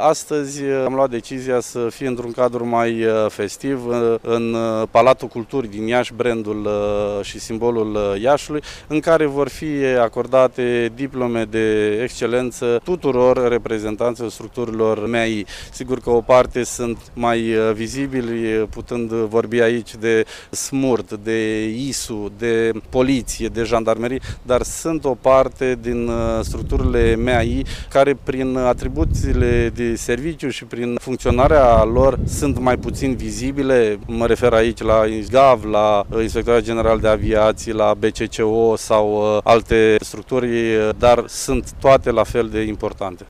Astăzi am luat decizia să fie într-un cadru mai festiv în Palatul Culturii din Iași, brandul și simbolul Iașului, în care vor fi acordate diplome de excelență tuturor reprezentanților structurilor MEAI. Sigur că o parte sunt mai vizibili, putând vorbi aici de SMURT, de ISU, de poliție, de jandarmerie, dar sunt o parte din structurile MEAI care prin atribuțiile de serviciu și prin funcționarea lor sunt mai puțin vizibile. Mă refer aici la ISGAV, la Inspectoratul General de Aviație, la BCCO sau alte structuri, dar sunt toate la fel de importante.